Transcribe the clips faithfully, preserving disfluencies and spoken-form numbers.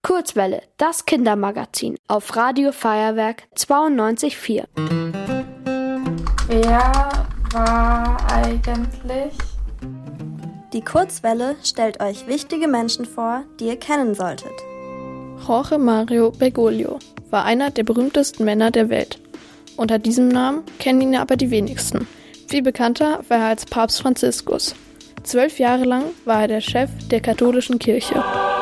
Kurzwelle, das Kindermagazin auf Radio Feuerwerk zweiundneunzig Komma vier. Wer war eigentlich? Die Kurzwelle stellt euch wichtige Menschen vor, die ihr kennen solltet. Jorge Mario Bergoglio war einer der berühmtesten Männer der Welt. Unter diesem Namen kennen ihn aber die wenigsten. Viel bekannter war er als Papst Franziskus. Zwölf Jahre lang war er der Chef der katholischen Kirche.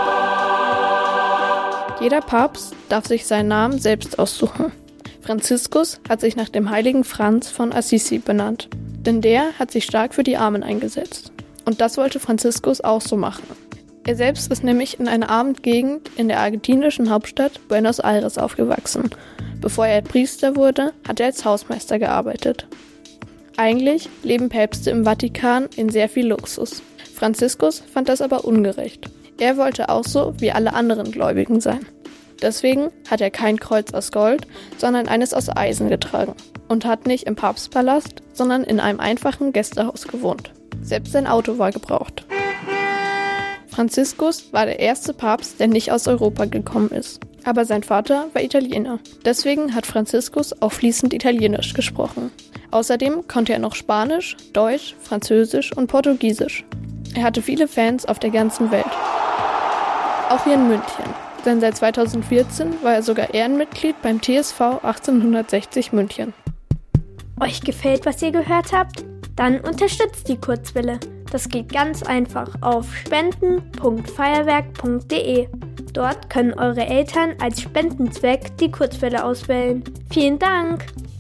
Jeder Papst darf sich seinen Namen selbst aussuchen. Franziskus hat sich nach dem heiligen Franz von Assisi benannt, denn der hat sich stark für die Armen eingesetzt. Und das wollte Franziskus auch so machen. Er selbst ist nämlich in einer armen Gegend in der argentinischen Hauptstadt Buenos Aires aufgewachsen. Bevor er Priester wurde, hat er als Hausmeister gearbeitet. Eigentlich leben Päpste im Vatikan in sehr viel Luxus. Franziskus fand das aber ungerecht. Er wollte auch so wie alle anderen Gläubigen sein. Deswegen hat er kein Kreuz aus Gold, sondern eines aus Eisen getragen und hat nicht im Papstpalast, sondern in einem einfachen Gästehaus gewohnt. Selbst sein Auto war gebraucht. Franziskus war der erste Papst, der nicht aus Europa gekommen ist. Aber sein Vater war Italiener. Deswegen hat Franziskus auch fließend Italienisch gesprochen. Außerdem konnte er noch Spanisch, Deutsch, Französisch und Portugiesisch. Er hatte viele Fans auf der ganzen Welt. Auch hier in München, denn seit zweitausendvierzehn war er sogar Ehrenmitglied beim T S V achtzehnhundertsechzig München. Euch gefällt, was ihr gehört habt? Dann unterstützt die Kurzwelle. Das geht ganz einfach auf spenden punkt feuerwerk punkt de. Dort können eure Eltern als Spendenzweck die Kurzwelle auswählen. Vielen Dank!